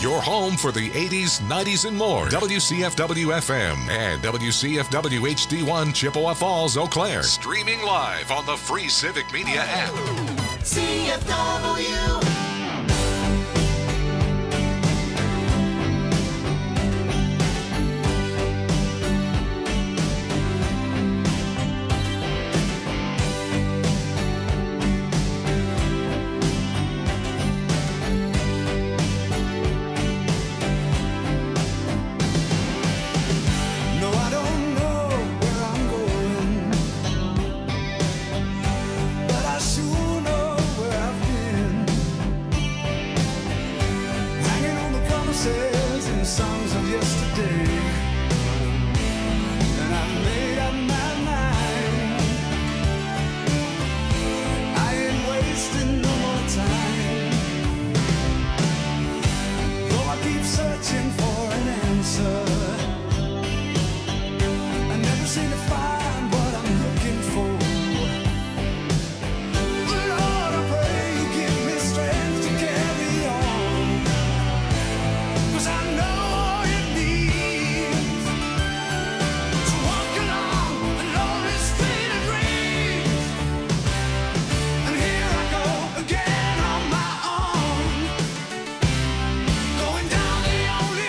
Your home for the 80s, 90s, and more. WCFW-FM and WCFW HD1 Chippewa Falls, Eau Claire. Streaming live on the free Civic Media app. CFW. Going down the only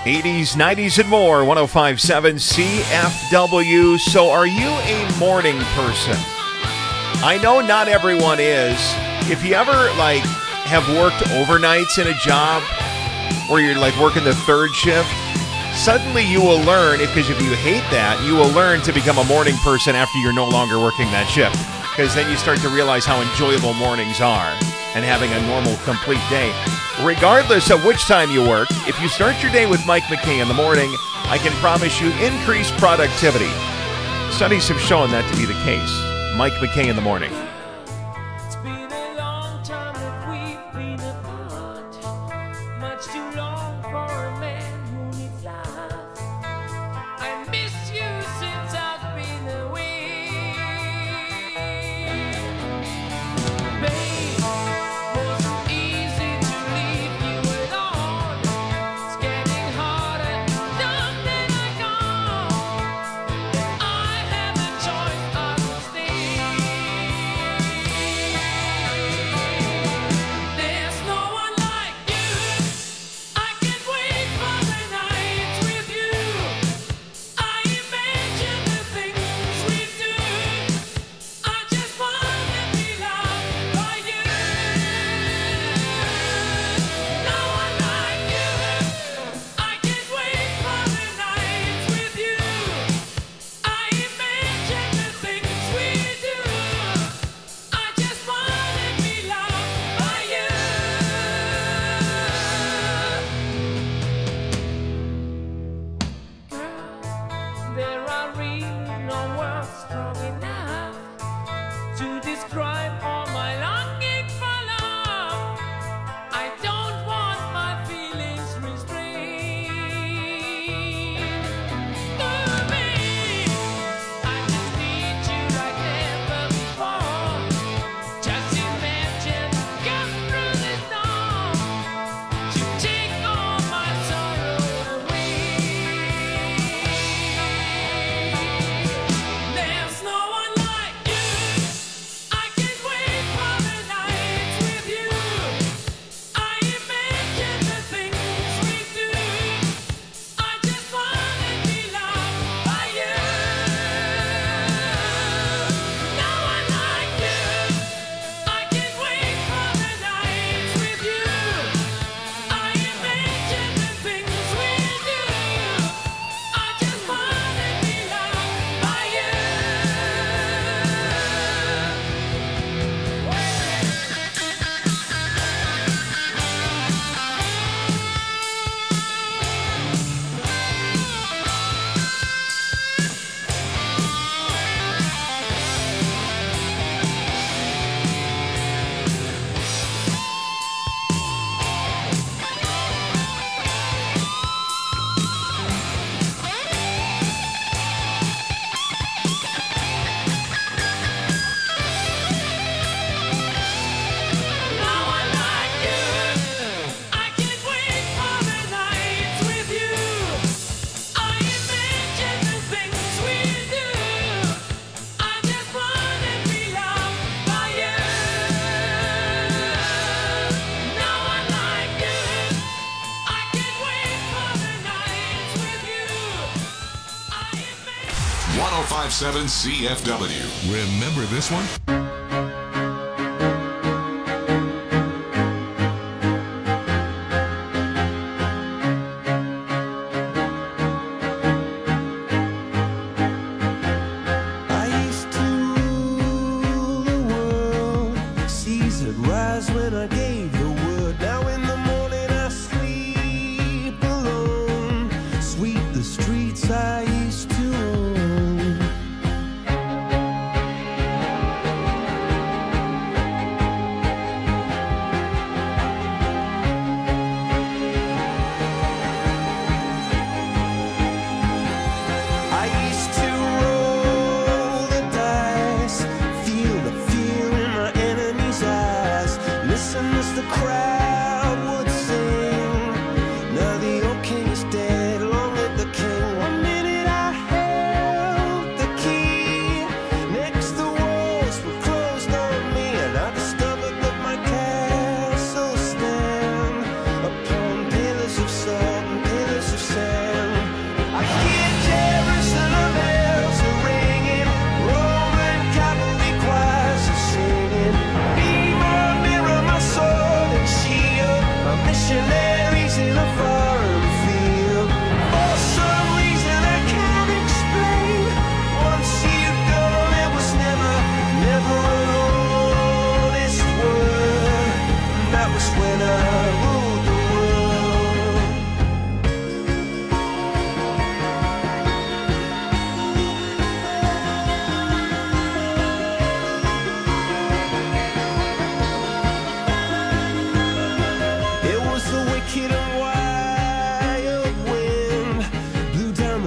80s, 90s, and more, 105.7 CFW. So are you a morning person? I know not everyone is. If you ever, have worked overnights in a job where you're, working the third shift, suddenly you will learn, because if you hate that, you will learn to become a morning person after you're no longer working that shift. Because then you start to realize how enjoyable mornings are and having a normal, complete day. Regardless of which time you work, if you start your day with Mike McKay in the morning, I can promise you increased productivity. Studies have shown that to be the case. Mike McKay in the morning. It's been a long time that we've been apart, much too long for a man who needs love. I miss you since I've been away. Babe, wasn't easy to leave you alone. It's getting harder now that I'm gone. I have a choice, I will stay. There's no one like you. I can't wait for the nights with you. I imagine the things we do. I just wanna be loved by you. No one like you. I can't wait for the nights with you. I imagine the things we do. I just wanna be loved by you. There are really no words strong enough to describe all my longing for love. I don't want my feelings restrained. Ooh, babe, I just need you like never before. Just imagine come through the storm to take all my sorrow away. There's no one like you. I can't wait for the nights with you. I imagine the things we do. I just wanna be loved by you. No one like you. I can't wait for the nights with you. I imagine the things we do. I just wanna be loved by you. No one like you. I can't wait for the nights with you. I imagine the things we do. I just wanna be loved by you. No one like you. I can't wait for the nights with you. I imagine. 1057 CFW. Remember this one? I used to rule the world. Seas would rise when I gave the word. Now in the morning I sleep alone. Sweep the streets I used to own.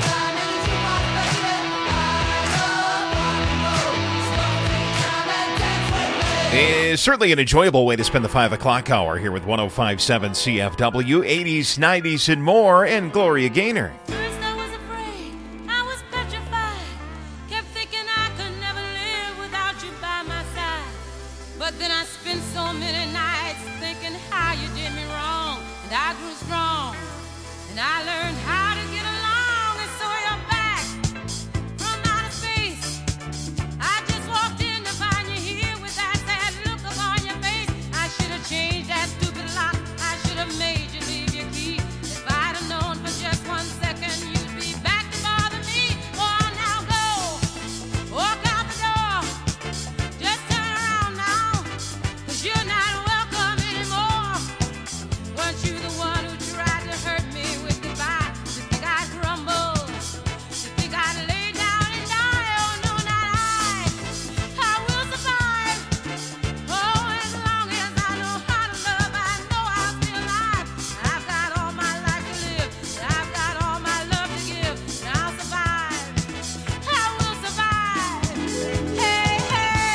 It's certainly an enjoyable way to spend the 5 o'clock hour here with 105.7 CFW, 80s, 90s, and more, and Gloria Gaynor. First I was afraid, I was petrified. And I learned how to get along, and so you're back from outer space. I just walked in to find you here with that sad look upon your face. I should have changed that stupid lock. I should have made you leave your key. If I'd have known for just 1 second you'd be back to bother me. Oh, now go, walk out the door. Just turn around now, 'cause you're not welcome anymore. Weren't you the one who tried to hurt me with goodbye? You think I'd crumble? You think I'd lay down and die? Oh, no, not I. I will survive. Oh, as long as I know how to love, I know I'll be alive. I've got all my life to live. I've got all my love to give. And I'll survive. I will survive. Hey, hey.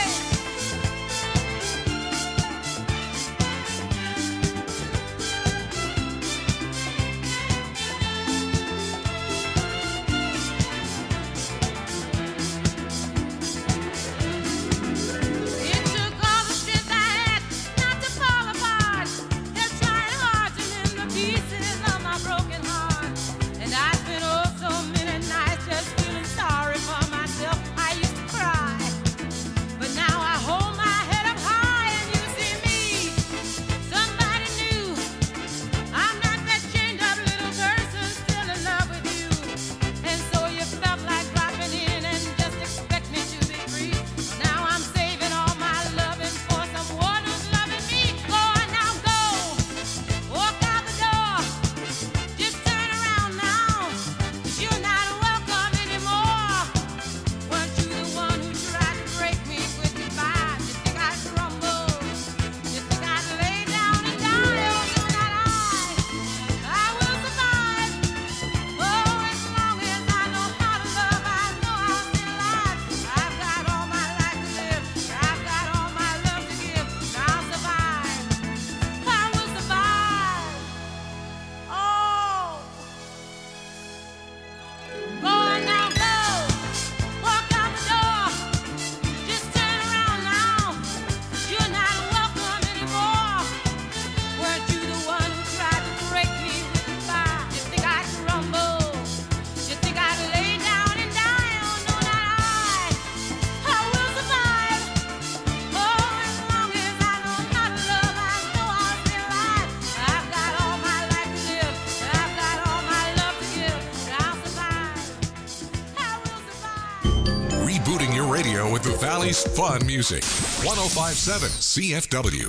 It took all the strength I had not to fall apart. Kept trying hard to mend the pieces of my broken heart. And I spent oh so many nights just feeling sorry for myself. I used to cry, but now I hold my head up high and you see me, somebody new. I'm not that chained up little person still in love with you. And so you felt like dropping in and just expect me to be free. Now I'm saving all my loving for someone who's loving me. Go on now, go, walk out the door. Just turn around now, 'cause you're not welcome anymore. Weren't you the one who tried to break me with goodbye? You think I'd crumble? You think I'd lay down and die? Oh, no, not I. I will survive. Oh, as long as I know how to love, I know I'll be alive. I've got all my life to live. I've got all my love to give. And I'll survive. I will survive. Oh. Go on now, go. Walk out the door. Just turn around now, 'cause you're not welcome anymore. Weren't you the one who tried to break me with goodbye? You think I'd crumble? You think I'd lay down and die? Oh, no, not I. I will survive. Oh, as long as I know how to love, I know I'll be alive. I've got all my life to live. I've got all my love to give. And I'll survive. I will survive. Rebooting your radio with the Valley's fun music. 1057 CFW.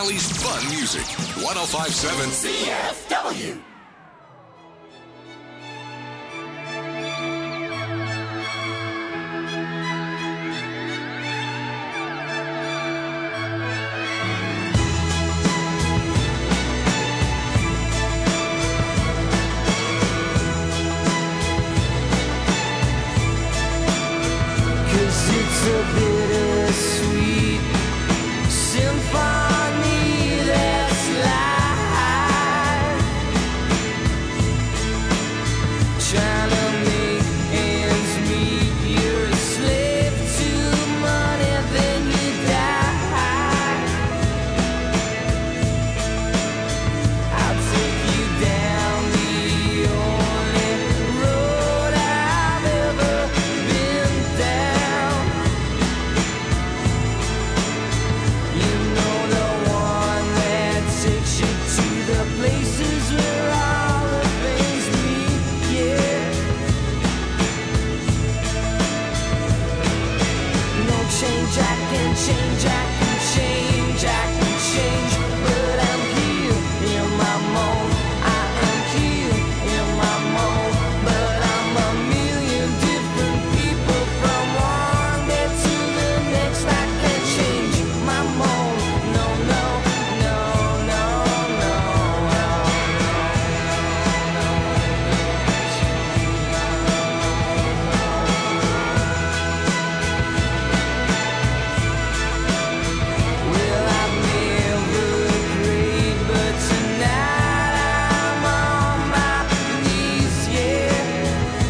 Valley's fun music. 1057 CFW. Cause it's a bittersweet symphony that's live. Trying to make ends meet, you're a slave to money, then you die. I'll take you down the only road I've ever been down. You know, the one that takes you to the places where all the things meet, yeah. No change, I can change, I can change, I can change, but I'm here in my mold. I am here in my mold, but I'm a million different people from one day to the next. I can't change my mold. No, no, no, no, no, well, I've never prayed, but tonight I'm on my knees, yeah.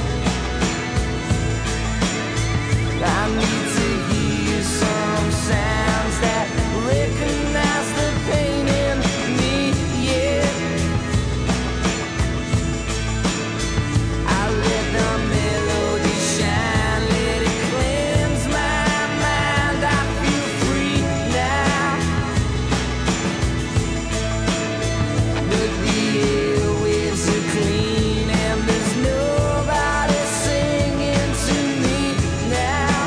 I need to hear some sounds that recognize the pain in me, yeah. I let the melody shine, let it cleanse my mind. I feel free now. But the airwaves are clean and there's nobody singing to me now.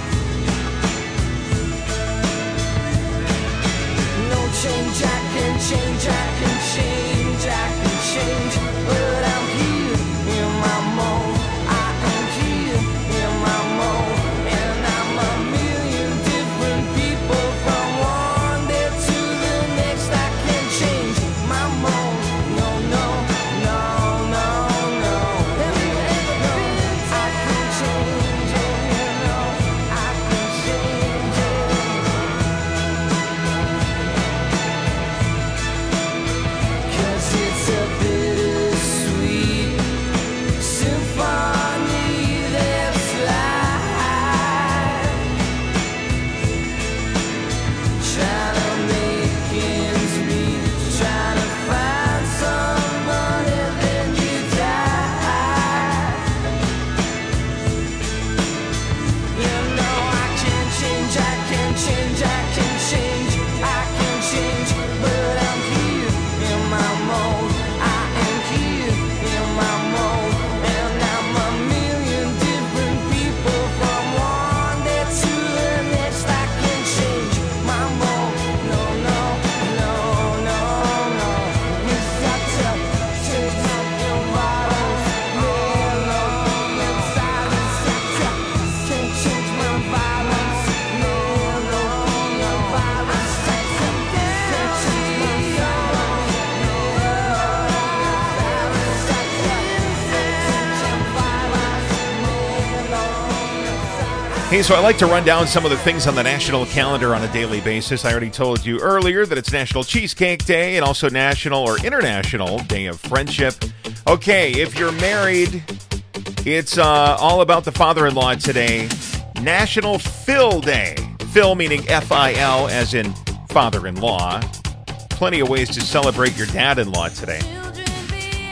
No change, I can change, I can change, I can change, but I'm here in my mold. I am here in my mold, and I'm a million different people from one day to the next. I can change my mold. No, no, no, no, no. I can change it, you know. I can change it. 'Cause it's a bittersweet symphony that's live. Trying to make ends meet, trying to find some money, then you die. You know, I can change, I can change, I can change, I can change, but I'm here in my mold. I am here in my mold, and I'm a million different people from one day to the next. I can change my mold. No, no, no, no, no. You got to change up your bottles, melody and silence. Can't change my violence, melody and violence. Can't change my Hey, so I like to run down some of the things on the national calendar on a daily basis. I already told you earlier that it's National Cheesecake Day and also National or International Day of Friendship. Okay, if you're married, it's all about the father-in-law today. National Phil Day. Phil meaning F-I-L as in father-in-law. Plenty of ways to celebrate your dad-in-law today. Children behave.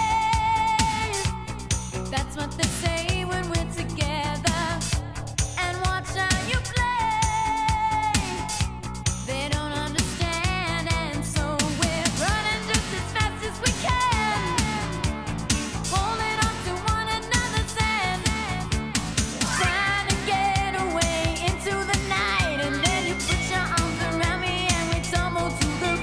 That's what they say when we're together. And watch how you play. They don't understand, and so we're running just as fast as we can. Holding on to one another's hand. Trying to get away into the night. And then you put your arms around me and we tumble to the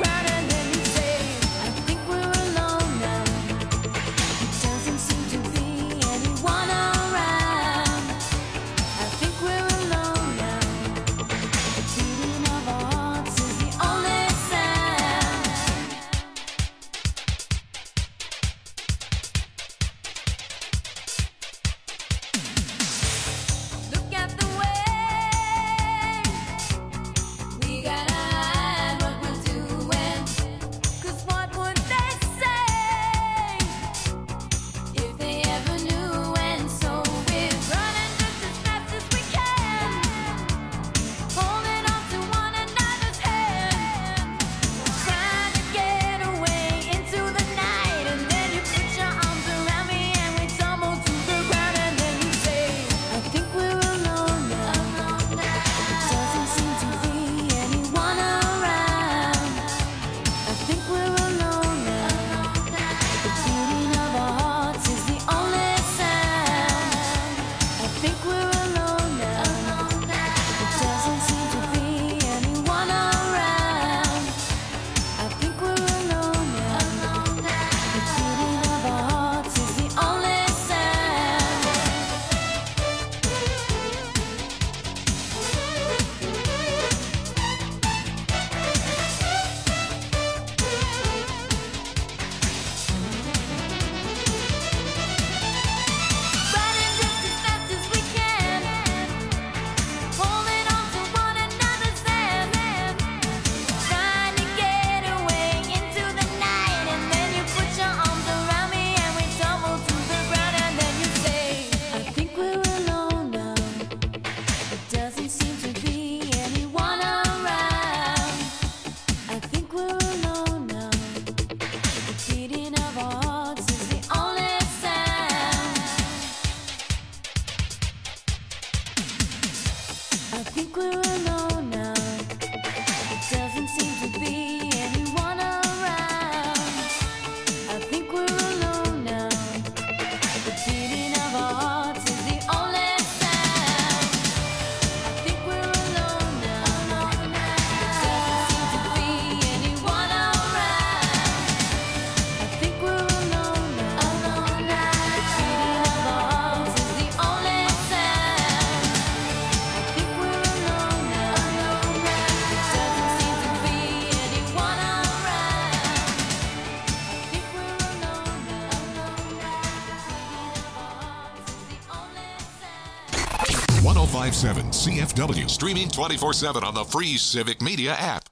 1057 CFW. Streaming 24/7 on the free Civic Media app.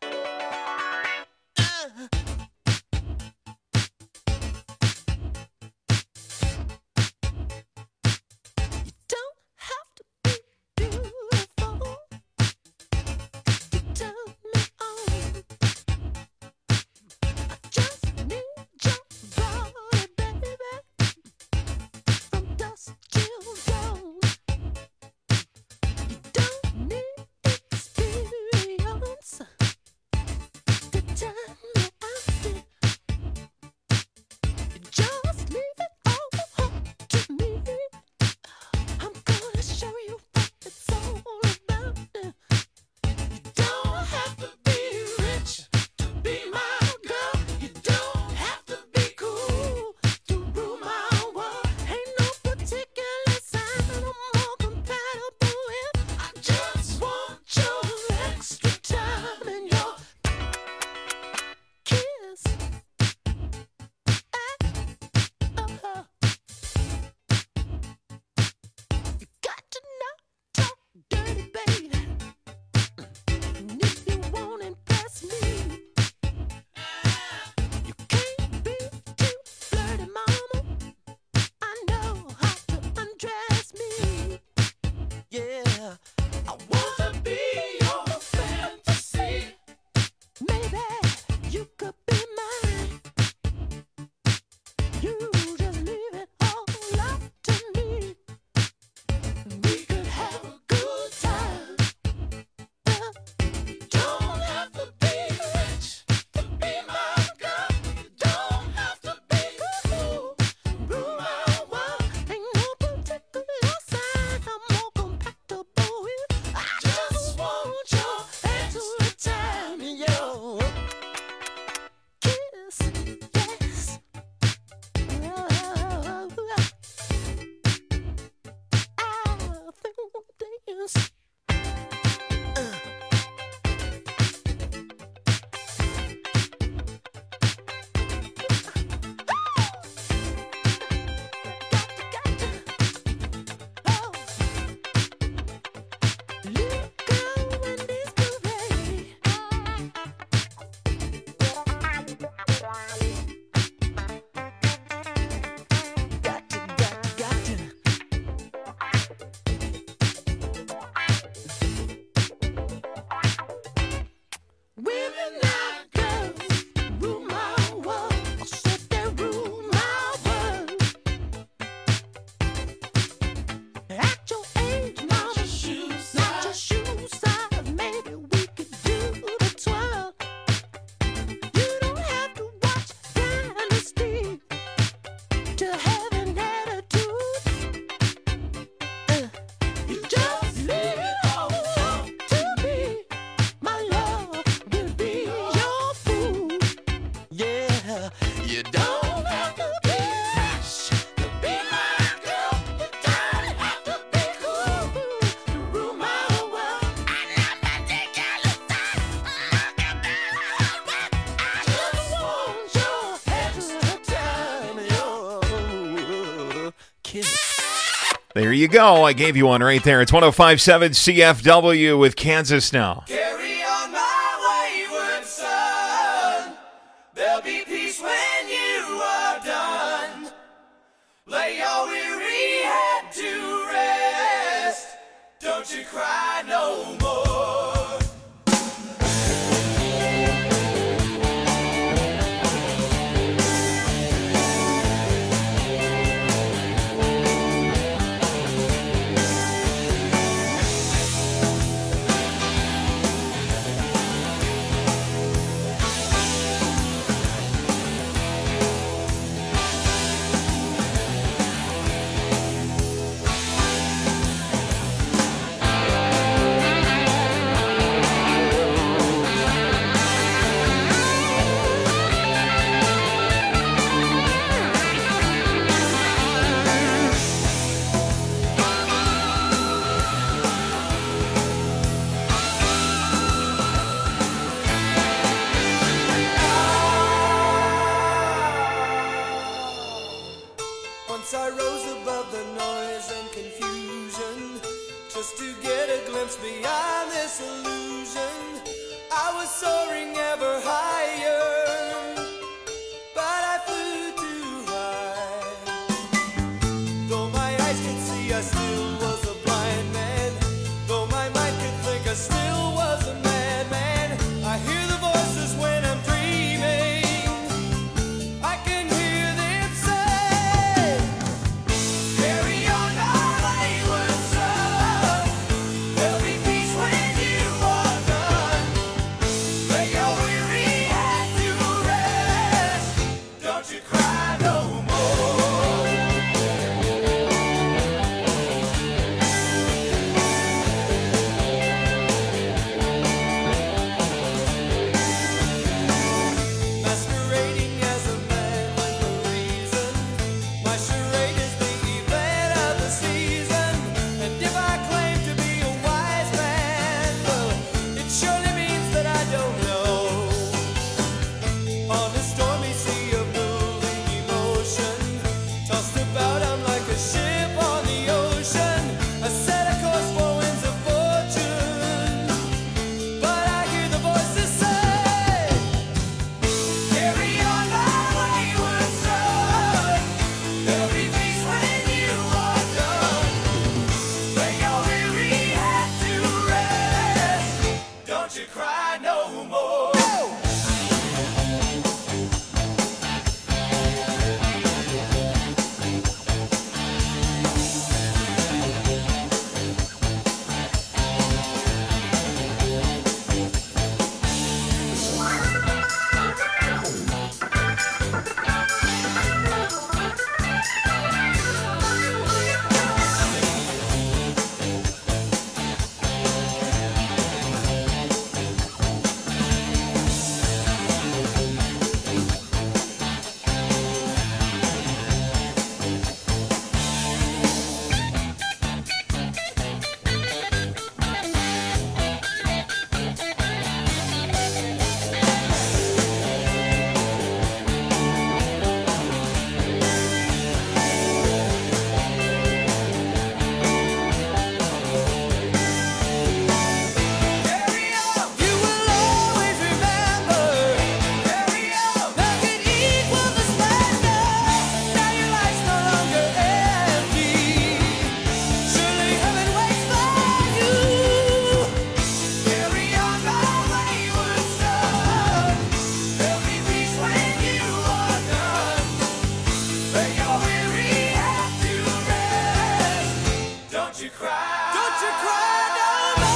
Don't have to be beautiful to turn me on. I just need your body, baby, from dusk till dawn. You don't need experience to turn me on. Just leave it all up to me. I'm gonna show you what it's all about. You don't have to be rich to be my girl. You don't have to be cool to rule my world. Ain't no particular sign I'm more compatible with. I just want your extra time and your kiss. You got to not talk dirty, baby. And if you won't impress me, you can't be too flirty, mama. I know how to undress me. Yeah, I wanna be your fantasy. Maybe you could be mine. You just leave it all up to me. We could have a good time. You don't have to be rich to be my girl. You don't have to be cool to rule my world. Ain't no particular sign I'm more compatible with. I just want your extra time and your kiss. Yes. I think we'll dance. Women like girls rule my world. I said they rule my world. At your age, mama, not your shoe size. Maybe we could do the twirl. You don't have to watch Dynasty to have an attitude. You just leave it all up to me. My love will be your food. Yeah, you don't have to be rich to be my girl. You don't have to be cool to rule my world. And I'm not taking the time. I just want your extra time and your kiss. There you go. I gave you one right there. It's 1057 CFW with Kansas Now. Carry on my wayward son. There'll be peace when you are done. Lay your weary head to rest. Don't you cry no more. just to get a glimpse beyond this illusion. I was soaring ever higher, but I flew too high. Though my eyes could see, I still was a blind man. Though my mind could think, I still was a madman. I hear the voices when I'm dreaming. I can hear them say, carry on our wayward son. There'll be peace when you are done. Lay your weary head to rest. Don't you cry no more. Masquerading as a man with a reason. My charade is the event of the season. And if I claim to be a wise man, well, it surely means that I don't know. On a stormy sea of moving emotion, tossed about, I'm like a ship on the ocean. I set a course for winds of fortune, but I hear the voices say, carry on my wayward son. There'll be peace when you are done. Lay your weary head to rest. Don't you cry no more. Carry on, you will always remember. Carry on, nothing equals the splendor. Now your life's no longer empty. Surely heaven waits for you. Carry on, my wayward son. There'll be peace when you are done. Lay your weary head to rest. Don't you cry. Don't you cry no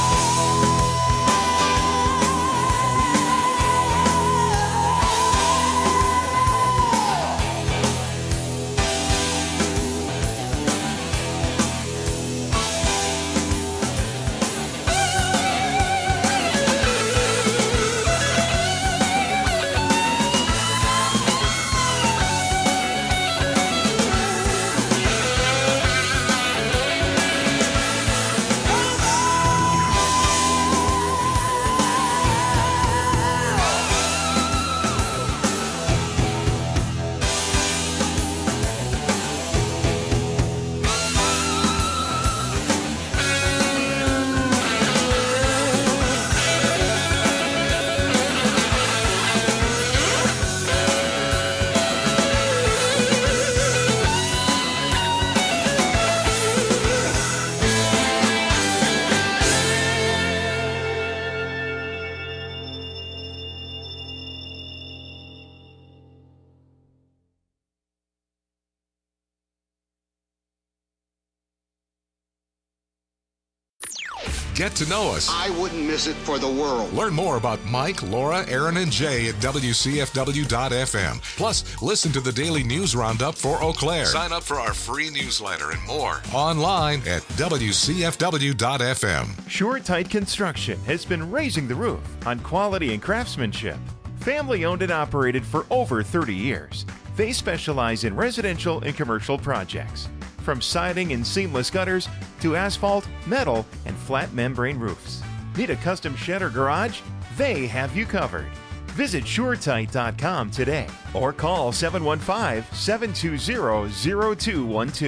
Get to know us. I wouldn't miss it for the world. Learn more about Mike, Laura, Aaron, and Jay at WCFW.FM. Plus, listen to the daily news roundup for Eau Claire. Sign up for our free newsletter and more online at WCFW.FM. Sure Tight Construction has been raising the roof on quality and craftsmanship. Family owned and operated for over 30 years. They specialize in residential and commercial projects, from siding and seamless gutters to asphalt, metal, and flat membrane roofs. Need a custom shed or garage? They have you covered. Visit SureTight.com today or call 715-720-0212.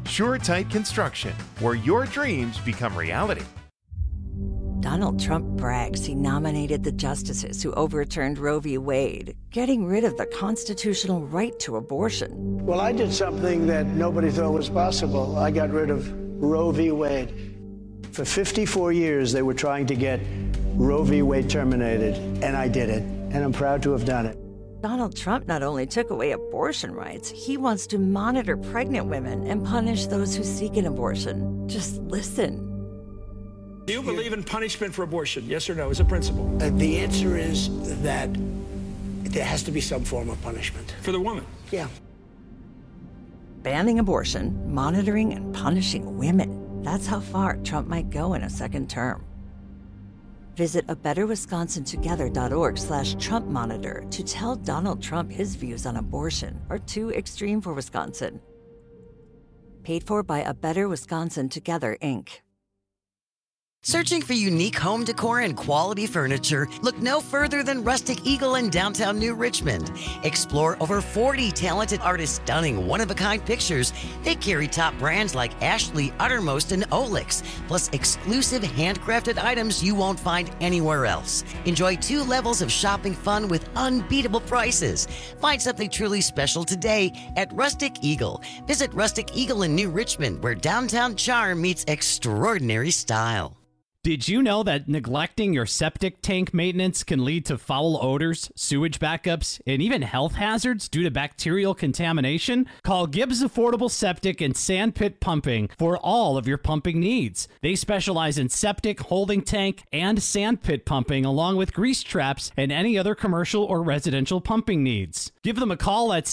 SureTight Construction, where your dreams become reality. Donald Trump brags he nominated the justices who overturned Roe v. Wade, getting rid of the constitutional right to abortion. Well, I did something that nobody thought was possible. I got rid of Roe v. Wade. For 54 years, they were trying to get Roe v. Wade terminated, and I did it, and I'm proud to have done it. Donald Trump not only took away abortion rights, he wants to monitor pregnant women and punish those who seek an abortion. Just listen. Do you believe in punishment for abortion? Yes or no, as a principle? The answer is that there has to be some form of punishment. For the woman? Yeah. Banning abortion, monitoring and punishing women. That's how far Trump might go in a second term. Visit abetterwisconsintogether.org/Trump monitor to tell Donald Trump his views on abortion are too extreme for Wisconsin. Paid for by A Better Wisconsin Together, Inc. Searching for unique home decor and quality furniture? Look no further than Rustic Eagle in downtown New Richmond. Explore over 40 talented artists' stunning one-of-a-kind pictures. They carry top brands like Ashley, Uttermost, and Olix, plus exclusive handcrafted items you won't find anywhere else. Enjoy 2 levels of shopping fun with unbeatable prices. Find something truly special today at Rustic Eagle. Visit Rustic Eagle in New Richmond, where downtown charm meets extraordinary style. Did you know that neglecting your septic tank maintenance can lead to foul odors, sewage backups, and even health hazards due to bacterial contamination? Call Gibbs Affordable Septic and Sandpit Pumping for all of your pumping needs. They specialize in septic, holding tank, and sandpit pumping, along with grease traps and any other commercial or residential pumping needs. Give them a call at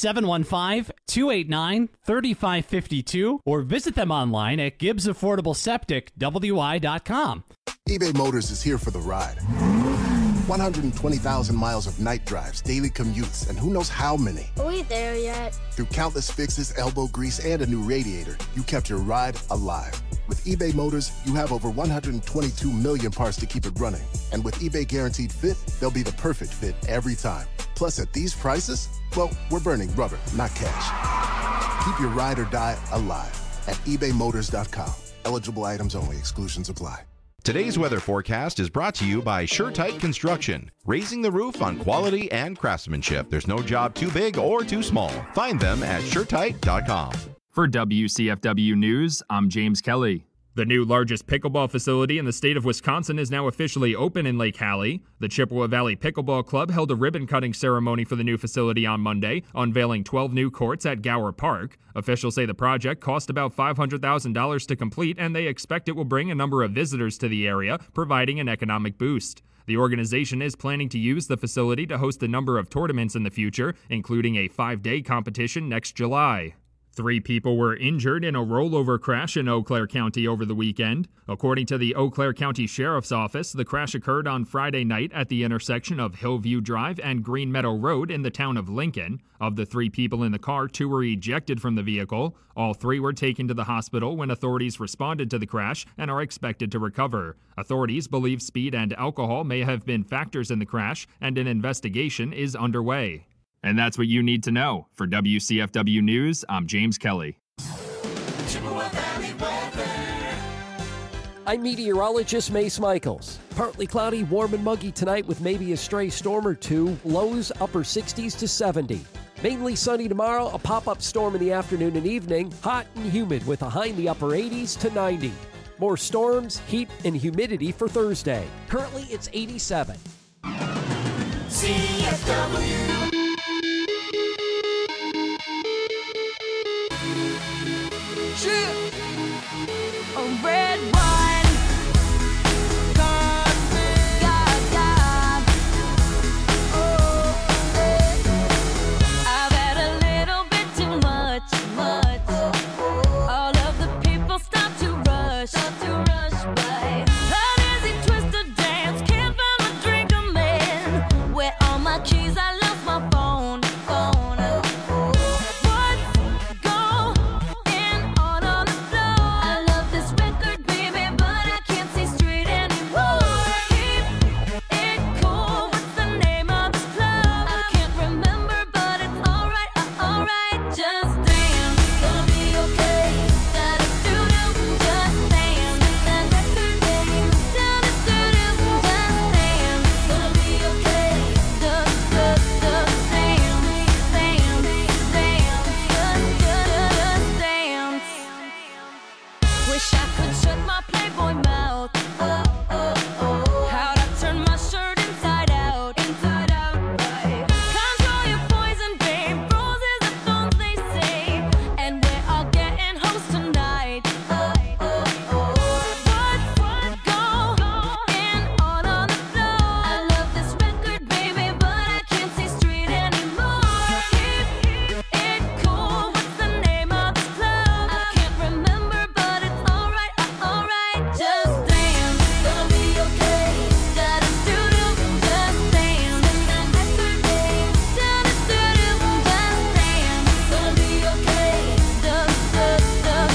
715-289-3552 or visit them online at GibbsAffordableSepticWI.com. eBay Motors is here for the ride. 120,000 miles of night drives, daily commutes, and who knows how many. Are we there yet? Through countless fixes, elbow grease, and a new radiator, you kept your ride alive. With eBay Motors, you have over 122 million parts to keep it running. And with eBay Guaranteed Fit, they'll be the perfect fit every time. Plus, at these prices, well, we're burning rubber, not cash. Keep your ride or die alive at ebaymotors.com. Eligible items only. Exclusions apply. Today's weather forecast is brought to you by SureTight Construction, raising the roof on quality and craftsmanship. There's no job too big or too small. Find them at SureTight.com. For WCFW News, I'm James Kelly. The new largest pickleball facility in the state of Wisconsin is now officially open in Lake Hallie. The Chippewa Valley Pickleball Club held a ribbon-cutting ceremony for the new facility on Monday, unveiling 12 new courts at Gower Park. Officials say the project cost about $500,000 to complete, and they expect it will bring a number of visitors to the area, providing an economic boost. The organization is planning to use the facility to host a number of tournaments in the future, including a 5-day competition next July. 3 people were injured in a rollover crash in Eau Claire County over the weekend. According to the Eau Claire County Sheriff's Office, the crash occurred on Friday night at the intersection of Hillview Drive and Green Meadow Road in the town of Lincoln. Of the 3 people in the car, 2 were ejected from the vehicle. All 3 were taken to the hospital when authorities responded to the crash and are expected to recover. Authorities believe speed and alcohol may have been factors in the crash, and an investigation is underway. And that's what you need to know. For WCFW News, I'm James Kelly. I'm meteorologist Mace Michaels. Partly cloudy, warm and muggy tonight with maybe a stray storm or 2. Lows upper 60s to 70. Mainly sunny tomorrow, a pop-up storm in the afternoon and evening. Hot and humid with a high in the upper 80s to 90. More storms, heat, and humidity for Thursday. Currently, it's 87. CFW. A red wine. God, God. Oh, I've had a little bit too much. All of the people stop to rush by. An easy twisted dance, can't find my drink, I'm in. Where all my keys, I lost my phone. What's going on the floor? I love this record, baby. Wish I could shut my Playboy mouth. How'd I turn my shirt inside out? Inside out. Control your poison, babe. Roses are thorns, they say. And we're all getting hoes tonight. What's going on the floor? I love this record, baby, but I can't see straight anymore. Keep it cool. What's the name of this club? I can't remember, but it's alright, alright. Just dance, gonna be okay. Da-da-doo-doo, just dance. And that record, babe. Da-da-doo-doo, just dance. Gonna be okay. Just dance, dance,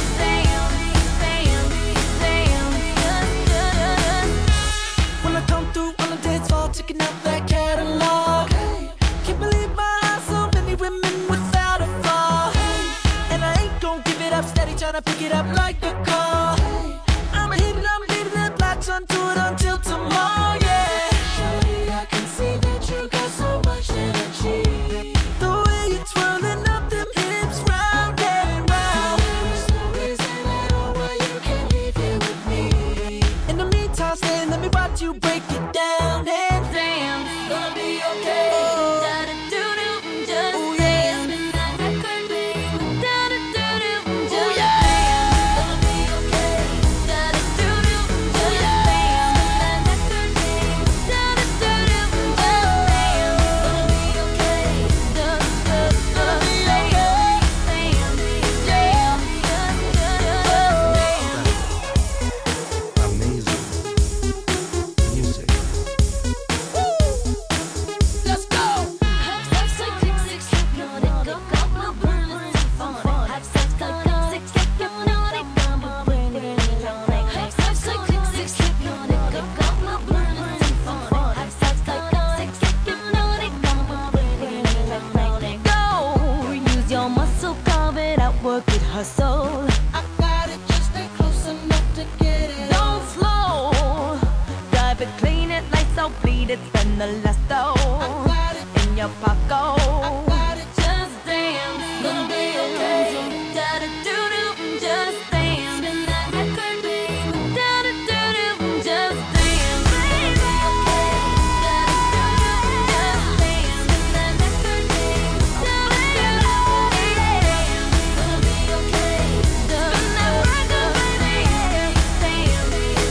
When I come through on the dance floor, checking out that catalog. Can't believe my eyes, so many women without a flaw. And I ain't gon' give it up, steady tryna pick it up like a car. I'ma hit it, I'ma leave it, latch onto it until tomorrow, yeah. Shawty, I can see that you got so much energy. The way you're twirling up them hips round and round. There's no reason at all why you can't leave here with me. In the meantime, stay, let me watch you break it down and dance. Gonna be okay. Da-da-doo-doo, just dance. And that record, babe. Da-da-doo-doo, just dance. Gonna be okay. Da-da-doo-doo, just dance. And that record, babe. Da-da-doo-doo, just dance. Gonna be okay. Gonna be okay. amazing music. Let's go. Have sex like six, hypnotic, go, burn it, symphonic. Have sex like six, hypnotic, burn it, electronic. Have sex like six, hypnotic, go, burn it, symphonic. Have sex like six, hypnotic, burn it, electronic. Go, use your muscle, carve it out, work it, hustle. I got it, just stay close enough to get it. Don't slow, drive it, clean it, lights out, bleed it, spend the last dough in your pocket. Just dance, gonna be okay. Da-da-doo-doo, just dance. Spin that record, babe. Da-da-doo-doo, just dance. Baby, okay. Da-da-doo-doo, just dance. Spin that record, babe. Da-da-doo-doo, gonna be okay. Spin that record, baby. Dance,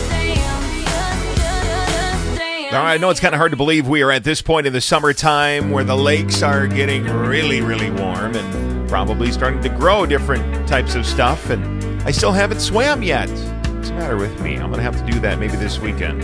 just dance. All right, I know it's kind of hard to believe we are at this point in the summertime where the lakes are getting really, really warm and probably starting to grow different types of stuff. And I still haven't swam yet. What's the matter with me? I'm going to have to do that maybe this weekend.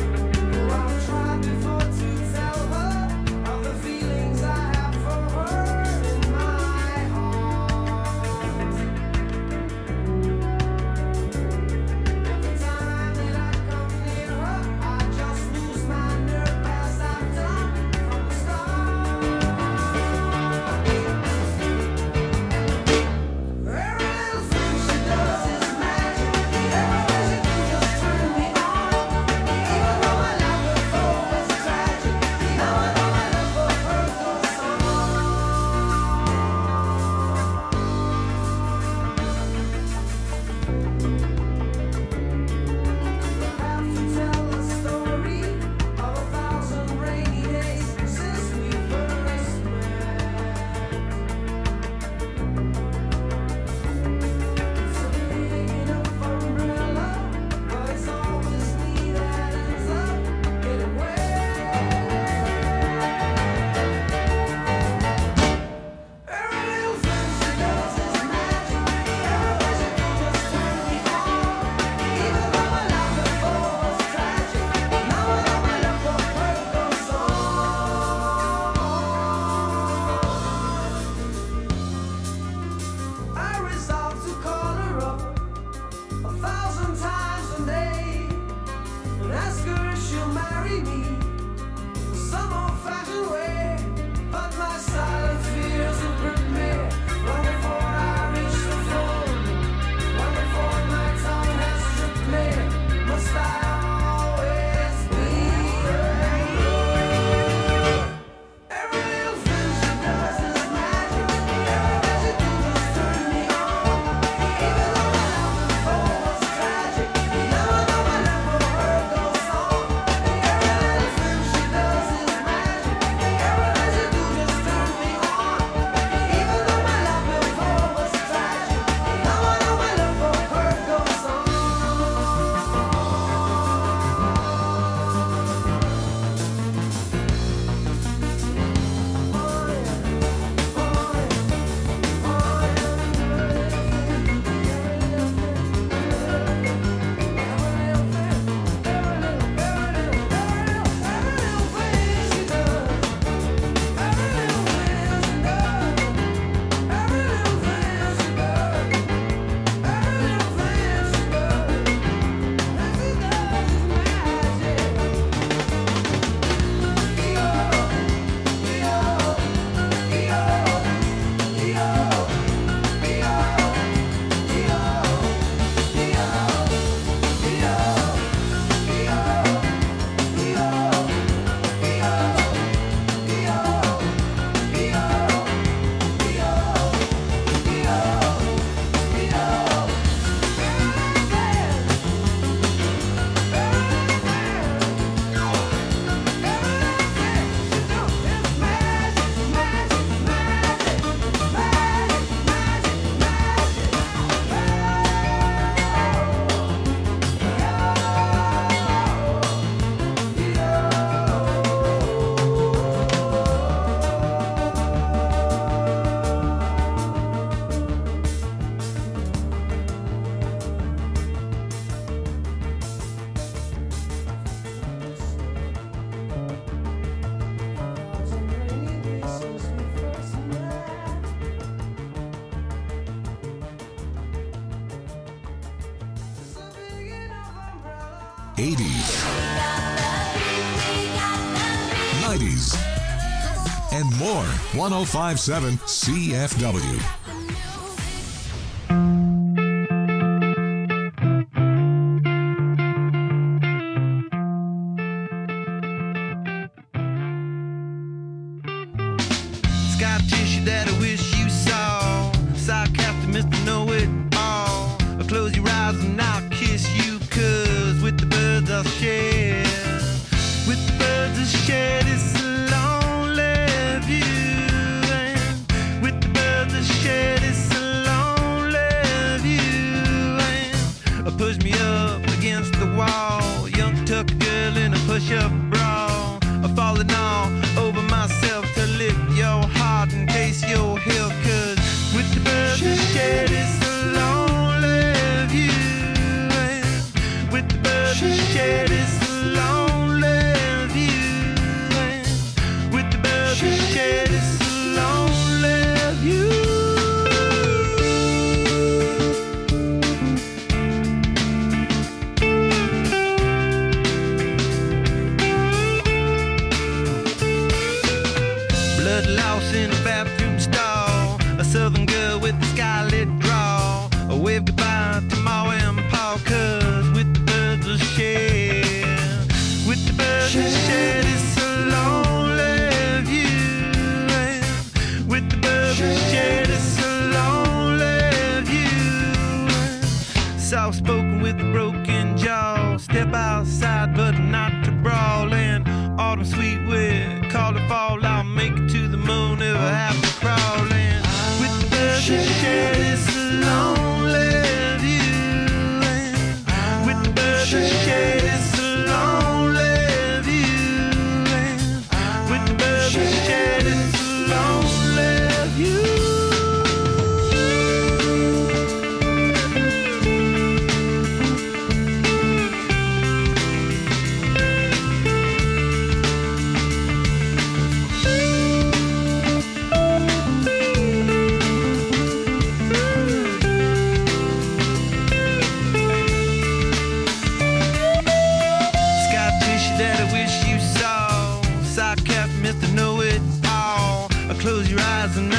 80s, 90s, and more. 105.7 CFW. Scar tissue that I wish you saw. Sarcastic Mr. Know-It-All. Close your eyes and I'll kiss you, 'cause with the birds I'll share. With the birds I'll share this lonely view. And with the birds I'll share this lonely view. And push me up against the wall. Young tuck girl in a push-up bra. Falling all over myself to lift your heart and taste your health. 'Cause with the birds I share this lonely view. And with the birds I share this lonely view. And with the birds I share this lonely view. Blood loss in a bathroom stall. A southern girl with a scarlet draw. A wave goodbye to Ma and Pa, 'cause with the birds I share. With the birds I share this lonely view. And with the birds I share this lonely view. Soft spoken with a broken jaw. Step outside but not to brawl. And autumn sweet with call it fall. I'll make it to the moon if I have to crawl. And with the birds I share this lonely view. And with the birds I share this lonely view. And with the birds I share this lonely view. Scar tissue that I wish you saw. Sarcastic Mr. Know-It-All. Close your eyes and